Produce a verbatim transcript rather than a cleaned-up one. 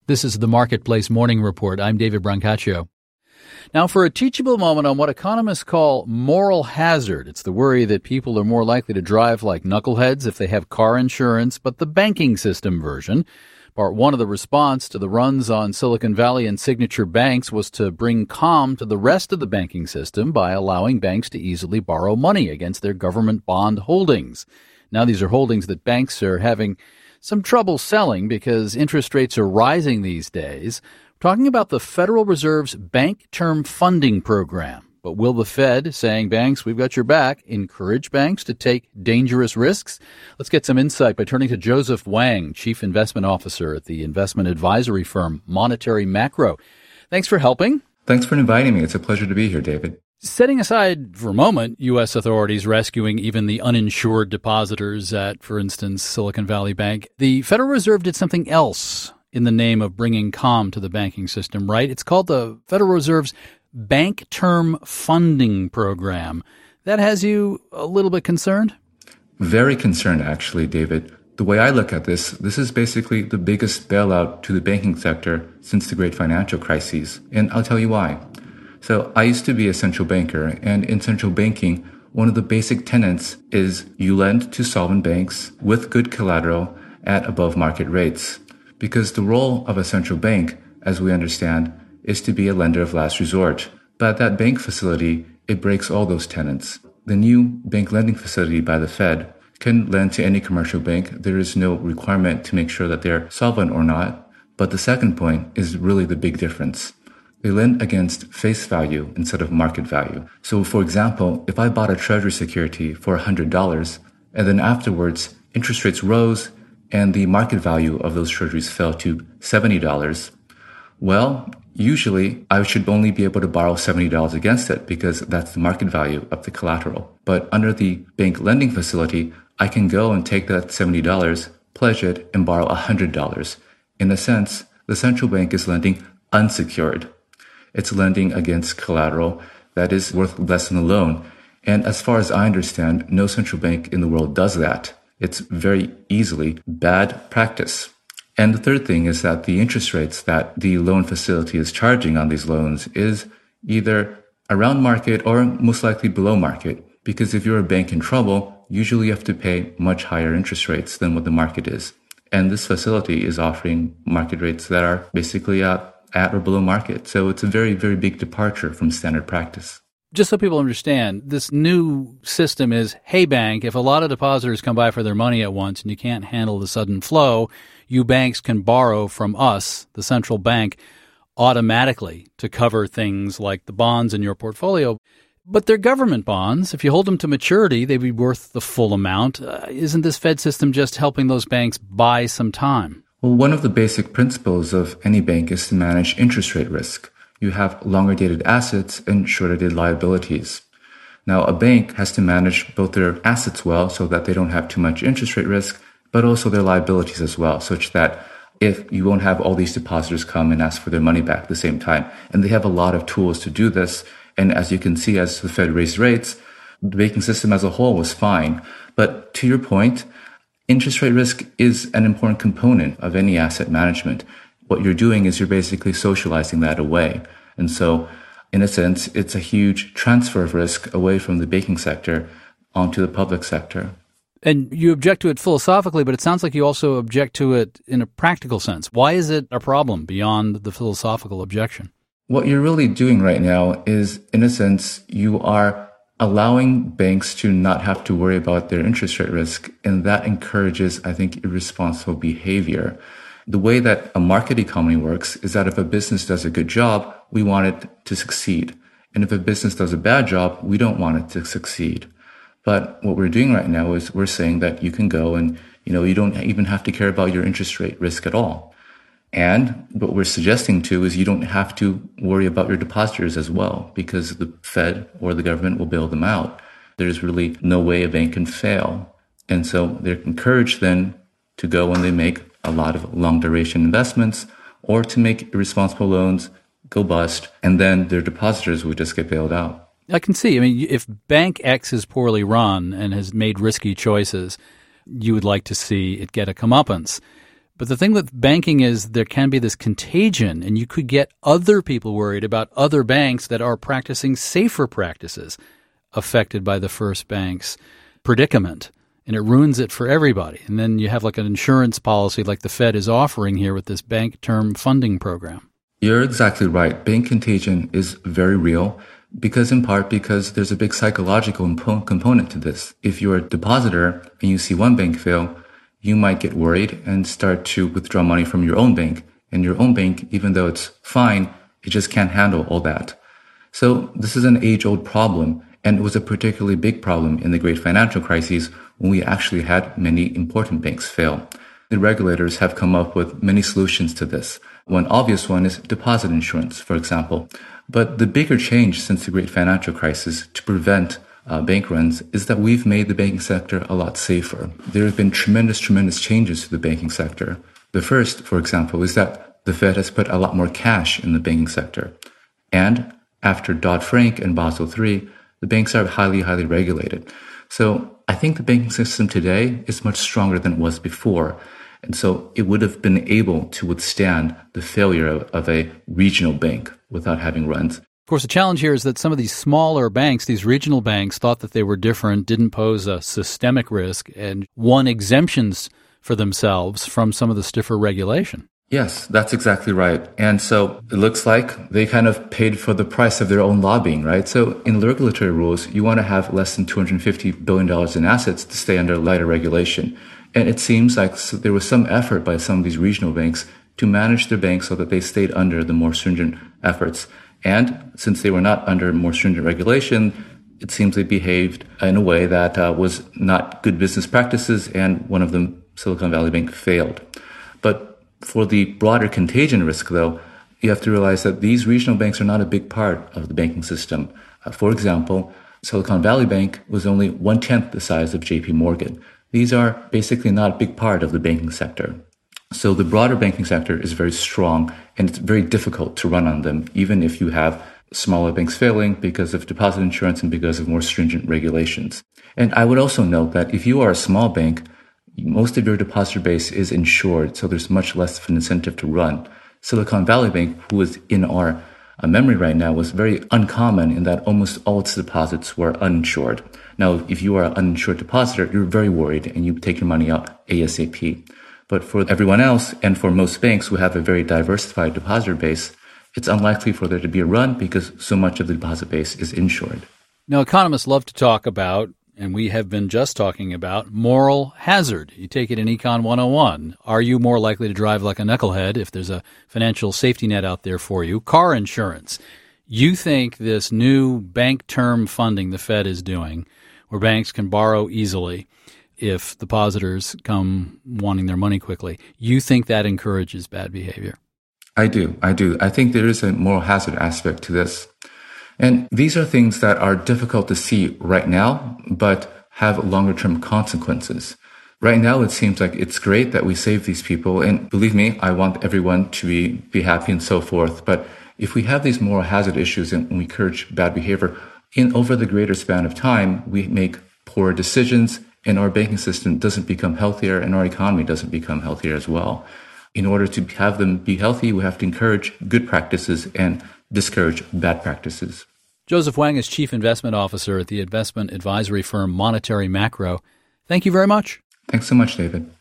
This is the Marketplace Morning Report. I'm David Brancaccio. Now, for a teachable moment on what economists call moral hazard. It's the worry that people are more likely to drive like knuckleheads if they have car insurance, but the banking system version. Part one of the response to the runs on Silicon Valley and Signature banks was to bring calm to the rest of the banking system by allowing banks to easily borrow money against their government bond holdings. Now these are holdings that banks are having some trouble selling because interest rates are rising these days. We're talking about the Federal Reserve's Bank Term Funding Program. But will the Fed, saying banks, we've got your back, encourage banks to take dangerous risks? Let's get some insight by turning to Joseph Wang, Chief Investment Officer at the investment advisory firm Monetary Macro. Thanks for helping. Thanks for inviting me. It's a pleasure to be here, David. Setting aside for a moment U S authorities rescuing even the uninsured depositors at, for instance, Silicon Valley Bank, the Federal Reserve did something else in the name of bringing calm to the banking system, right? It's called the Federal Reserve's Bank Term Funding Program. That has you a little bit concerned? Very concerned, actually, David. The way I look at this, this is basically the biggest bailout to the banking sector since the great financial crises. And I'll tell you why. So I used to be a central banker, and in central banking, one of the basic tenets is you lend to solvent banks with good collateral at above market rates. Because the role of a central bank, as we understand, is to be a lender of last resort. But at that bank facility, it breaks all those tenets. The new bank lending facility by the Fed can lend to any commercial bank. There is no requirement to make sure that they're solvent or not. But the second point is really the big difference. They lend against face value instead of market value. So for example, if I bought a treasury security for one hundred dollars and then afterwards interest rates rose and the market value of those treasuries fell to seventy dollars, well, usually I should only be able to borrow seventy dollars against it because that's the market value of the collateral. But under the bank lending facility, I can go and take that seventy dollars, pledge it, and borrow one hundred dollars. In a sense, the central bank is lending unsecured. It's lending against collateral that is worth less than a loan. And as far as I understand, no central bank in the world does that. It's very easily bad practice. And the third thing is that the interest rates that the loan facility is charging on these loans is either around market or most likely below market. Because if you're a bank in trouble, usually you have to pay much higher interest rates than what the market is. And this facility is offering market rates that are basically at, at or below market. So it's a very, very big departure from standard practice. Just so people understand, this new system is, hey, bank, if a lot of depositors come by for their money at once and you can't handle the sudden flow, you banks can borrow from us, the central bank, automatically to cover things like the bonds in your portfolio. But they're government bonds. If you hold them to maturity, they'd be worth the full amount. Uh, isn't this Fed system just helping those banks buy some time? Well, one of the basic principles of any bank is to manage interest rate risk. You have longer dated assets and shorter dated liabilities. Now, a bank has to manage both their assets well so that they don't have too much interest rate risk, but also their liabilities as well, such that if you won't have all these depositors come and ask for their money back at the same time. And they have a lot of tools to do this. And as you can see, as the Fed raised rates, the banking system as a whole was fine. But to your point, interest rate risk is an important component of any asset management. What you're doing is you're basically socializing that away. And so, in a sense, it's a huge transfer of risk away from the banking sector onto the public sector. And you object to it philosophically, but it sounds like you also object to it in a practical sense. Why is it a problem beyond the philosophical objection? What you're really doing right now is, in a sense, you are allowing banks to not have to worry about their interest rate risk. And that encourages, I think, irresponsible behavior. The way that a market economy works is that if a business does a good job, we want it to succeed. And if a business does a bad job, we don't want it to succeed. But what we're doing right now is we're saying that you can go and, you know, you don't even have to care about your interest rate risk at all. And what we're suggesting too is you don't have to worry about your depositors as well, because the Fed or the government will bail them out. There's really no way a bank can fail. And so they're encouraged then to go when they make a lot of long duration investments or to make irresponsible loans, go bust, and then their depositors will just get bailed out. I can see. I mean, if Bank X is poorly run and has made risky choices, you would like to see it get a comeuppance. But the thing with banking is there can be this contagion, and you could get other people worried about other banks that are practicing safer practices affected by the first bank's predicament. And it ruins it for everybody. And then you have like an insurance policy like the Fed is offering here with this bank term funding program. You're exactly right. Bank contagion is very real because in part because there's a big psychological impo- component to this. If you're a depositor and you see one bank fail, you might get worried and start to withdraw money from your own bank. And your own bank, even though it's fine, it just can't handle all that. So this is an age-old problem, and it was a particularly big problem in the great financial crises when we actually had many important banks fail. The regulators have come up with many solutions to this. One obvious one is deposit insurance, for example. But the bigger change since the great financial crisis to prevent uh, bank runs is that we've made the banking sector a lot safer. There have been tremendous, tremendous changes to the banking sector. The first, for example, is that the Fed has put a lot more cash in the banking sector. And after Dodd-Frank and Basel three, the banks are highly, highly regulated. So I think the banking system today is much stronger than it was before. And so it would have been able to withstand the failure of, of a regional bank without having runs. Of course, the challenge here is that some of these smaller banks, these regional banks, thought that they were different, didn't pose a systemic risk, and won exemptions for themselves from some of the stiffer regulation. Yes, that's exactly right. And so it looks like they kind of paid for the price of their own lobbying, right? So in regulatory rules, you want to have less than two hundred fifty billion dollars in assets to stay under lighter regulation. And it seems like there was some effort by some of these regional banks to manage their banks so that they stayed under the more stringent efforts. And since they were not under more stringent regulation, it seems they behaved in a way that uh, was not good business practices, and one of them, Silicon Valley Bank, failed. But for the broader contagion risk, though, you have to realize that these regional banks are not a big part of the banking system. Uh, for example, Silicon Valley Bank was only one-tenth the size of J P Morgan. These are basically not a big part of the banking sector. So the broader banking sector is very strong, and it's very difficult to run on them, even if you have smaller banks failing because of deposit insurance and because of more stringent regulations. And I would also note that if you are a small bank, most of your depositor base is insured, so there's much less of an incentive to run. Silicon Valley Bank, who is in our uh, memory right now, was very uncommon in that almost all its deposits were uninsured. Now, if you are an uninsured depositor, you're very worried and you take your money out ASAP. But for everyone else, and for most banks who have a very diversified depositor base, it's unlikely for there to be a run because so much of the deposit base is insured. Now, economists love to talk about, and we have been just talking about, moral hazard. You take it in Econ one oh one. Are you more likely to drive like a knucklehead if there's a financial safety net out there for you? Car insurance. You think this new bank term funding the Fed is doing, where banks can borrow easily if depositors come wanting their money quickly, you think that encourages bad behavior? I do. I do. I think there is a moral hazard aspect to this. And these are things that are difficult to see right now, but have longer-term consequences. Right now, it seems like it's great that we save these people. And believe me, I want everyone to be, be happy and so forth. But if we have these moral hazard issues and we encourage bad behavior, in over the greater span of time, we make poor decisions and our banking system doesn't become healthier and our economy doesn't become healthier as well. In order to have them be healthy, we have to encourage good practices and discourage bad practices. Joseph Wang is Chief Investment Officer at the investment advisory firm Monetary Macro. Thank you very much. Thanks so much, David.